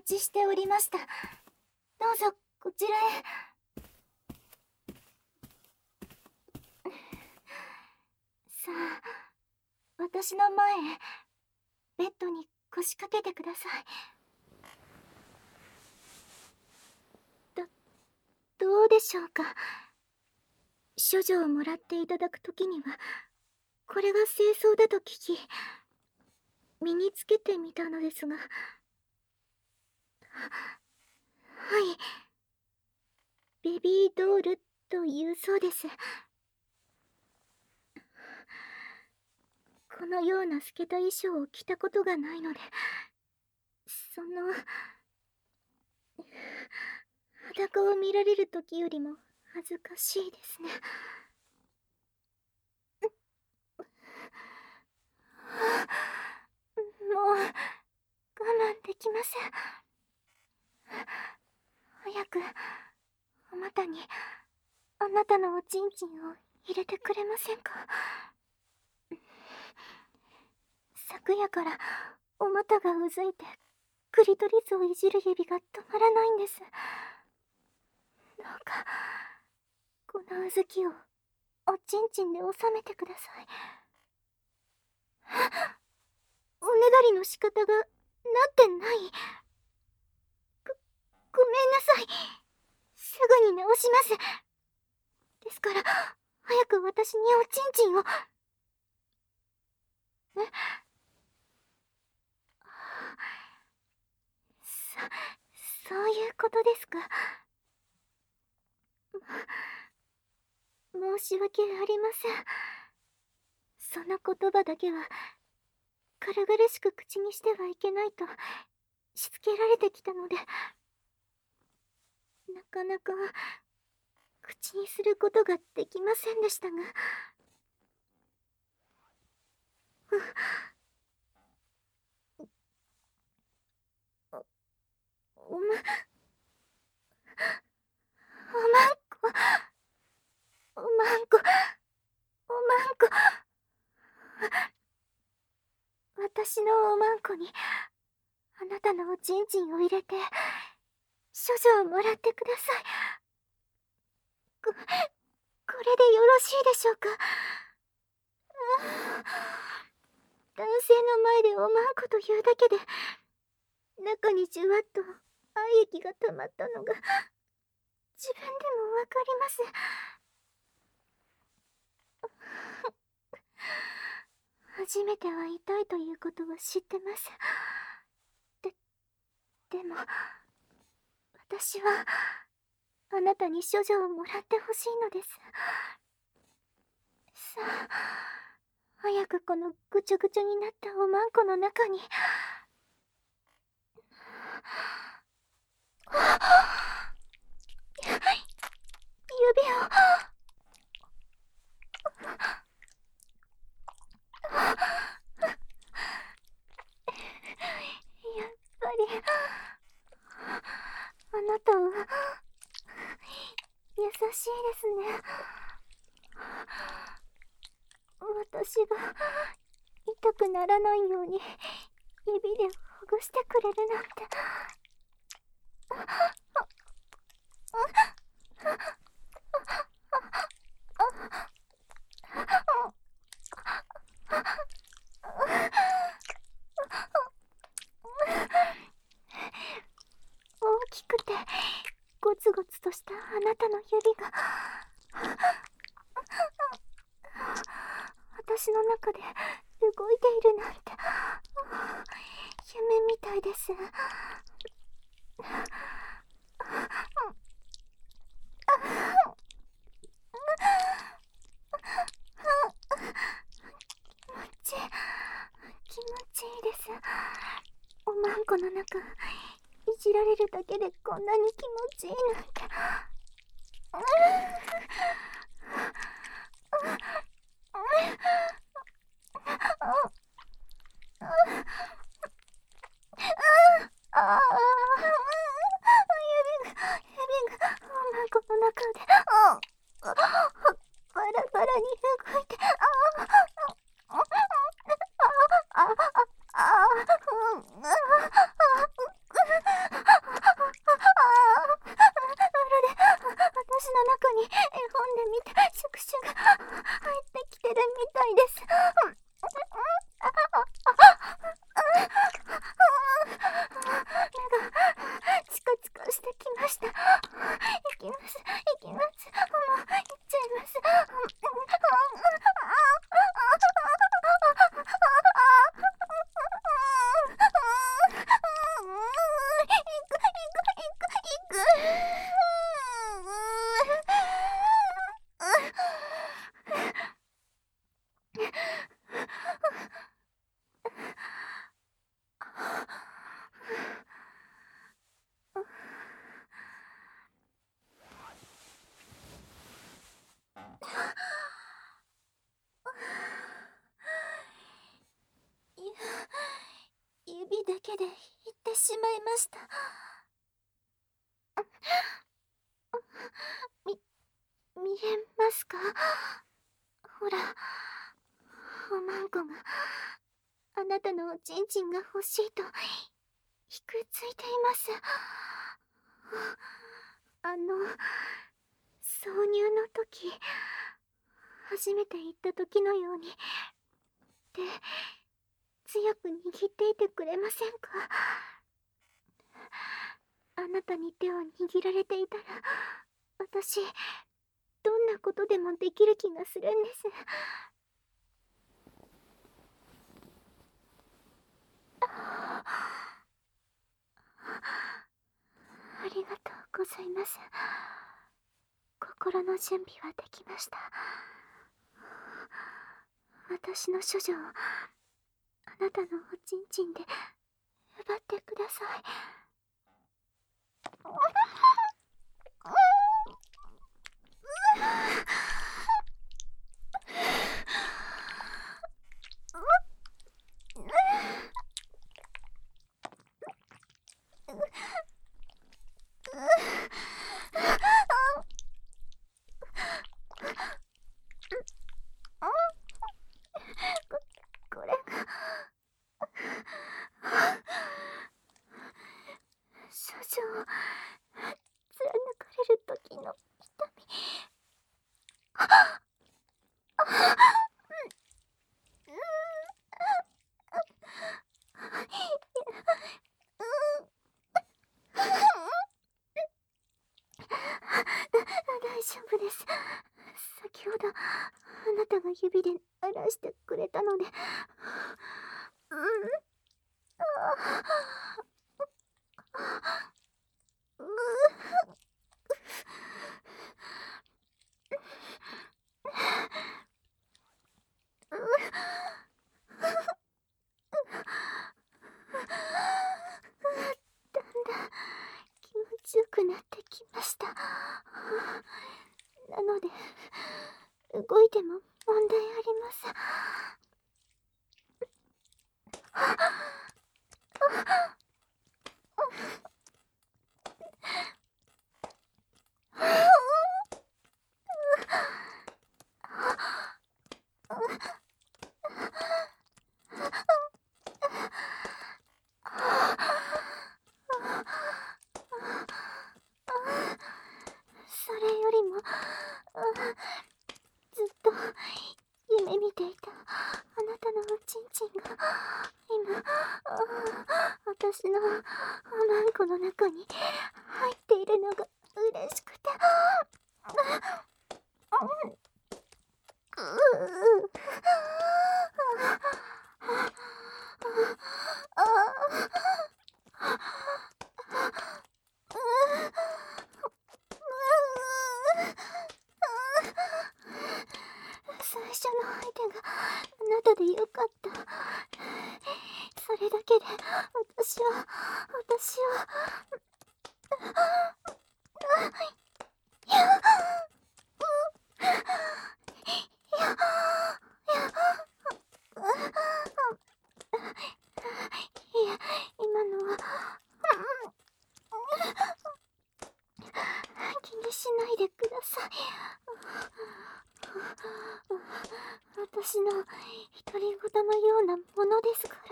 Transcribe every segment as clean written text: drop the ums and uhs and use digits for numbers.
ちしておりました。どうぞこちらへ。さあ、私の前へベッドに腰掛けてください。どうでしょうか。処女をもらっていただくときにはこれが正装だと聞き、身につけてみたのですが。はい、ベビードールというそうです。このような透けた衣装を着たことがないので、裸を見られるときよりも恥ずかしいですね。もう我慢できません。早くお股にあなたのおちんちんを入れてくれませんか。昨夜からお股がうずいてクリトリスをいじる指が止まらないんです。どうかこのうずきをおちんちんで収めてください。おねだりの仕方がなってない。ごめんなさい。すぐに直します。ですから早く私におちんちんを。そういうことですか。申し訳ありません。その言葉だけは軽々しく口にしてはいけないとしつけられてきたので、なかなか口にすることができませんでしたが。おまんこ、おまんこ、おまんこ。私のおまんこにあなたのおちんちんを入れて処女をもらってください。これでよろしいでしょうか。男性の前でおまんこというだけで中にじゅわっと愛液が溜まったのが自分でもわかります。初めては痛いということは知ってます。でも私はあなたに処女をもらってほしいのです。さあ、早くこのぐちょぐちょになったおまんこの中に。指を。やっぱりあなたは優しいですね。私が痛くならないように指でほぐしてくれるなんて。大きくてゴツゴツとしたあなたの指が私の中で動いているなんて夢みたいです。気持ちいいです。おまんこの中いじられるだけでこんなに気持ちいいなんて。ああ、指がおまんこの中でバラバラに動いて。 るみたい、触手が入ってきてるみたいです。目がチカチカしてきました。行きます、行きます。もう行っちゃいます。指だけで言ってしまいました。見えますか？ほら、おまんこがあなたのおちんちんが欲しいとひくついています。挿入の時、初めて言った時のように手強く握っていてくれませんか？あなたに手を握られていたら、私どんなことでもできる気がするんです。ありがとうございます。心の準備はできました。私の処女をあなたのおちんちんで奪ってください。これが少女を貫かれる時の痛み。大丈夫です。先ほどあなたが指で荒らしてくれたので。だんだん気持ちよくなってきました。なので動いても問題ありません。それよりもずっと夢見ていたあなたのおちんちんが今私のおまんこの中に入っているのが嬉しくて。最初の相手があなたでよかった。それだけで私はいや、今のは気にしないでください。私の独り言のようなものですから。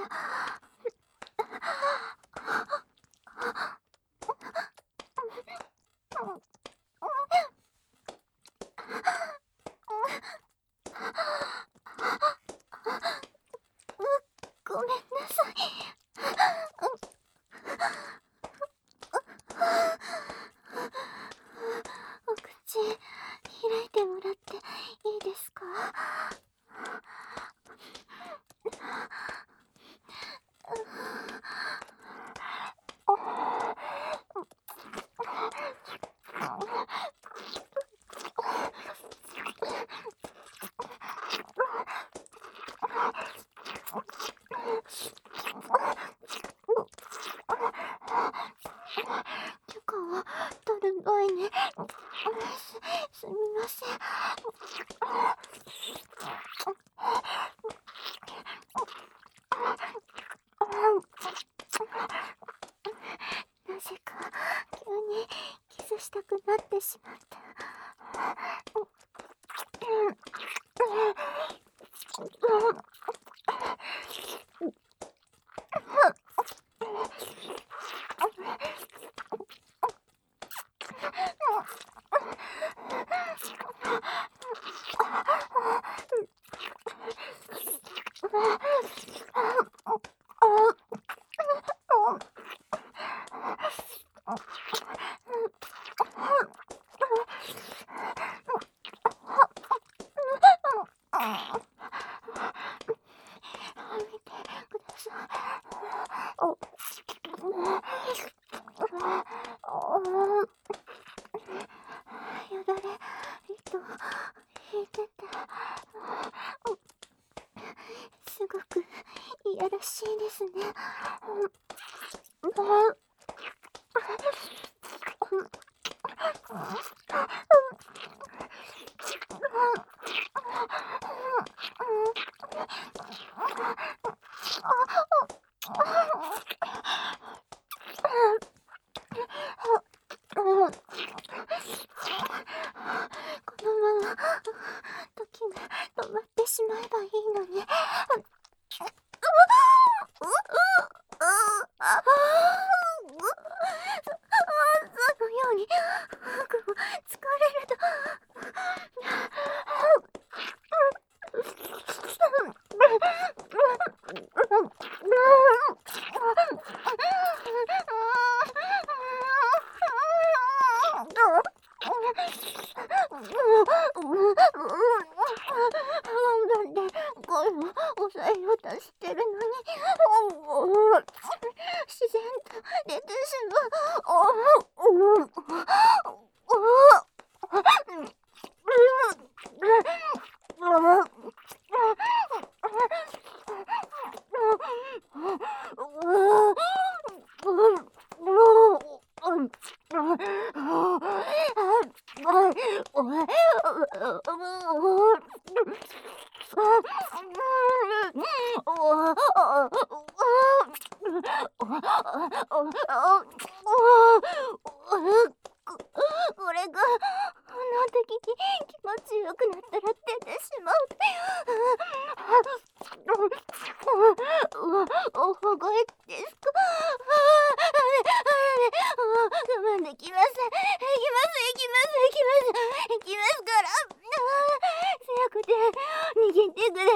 許可を取る前にすみません。なぜか急にキスしたくなってしまった。よだれ、引いてて、すごくいやらしいですね。このまま時が止まってしまえばいいのに。そのように僕も疲れるとなんで声を抑えようとしてるのに自然と出てしまこれが本能的に気持ちよくなったら出てしまう。大声ですか？我慢できません。行きますから。強くて握ってくれ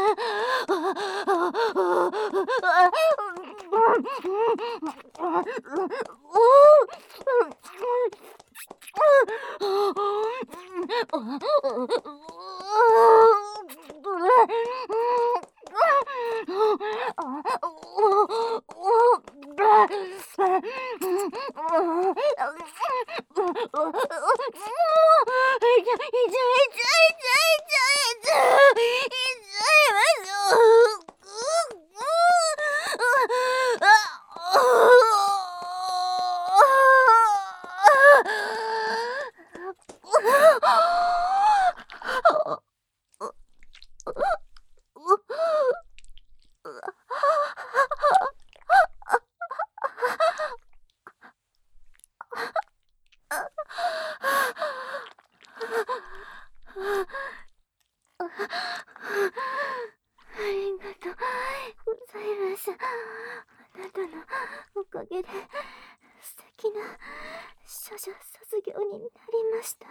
ありがとうございます。あなたのおかげで素敵な処女卒業になりました。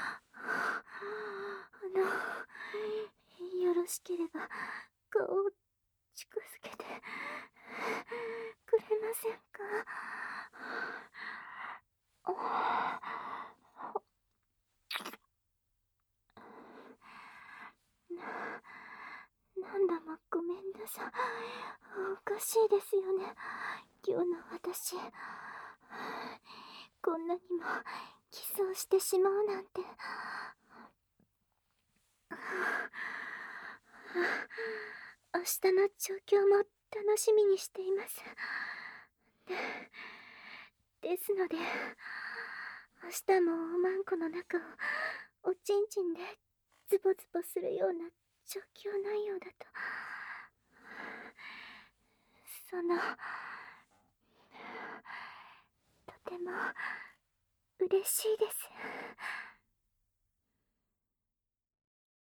よろしければ顔を近づけてくれませんか？ 何度もごめんなさい。おかしいですよね、今日の私。こんなにもキスをしてしまうなんて。明日の状況も楽しみにしています。ですので、明日もおまんこの中をおちんちんでズボズボするような状況内容だと、とても嬉しいです。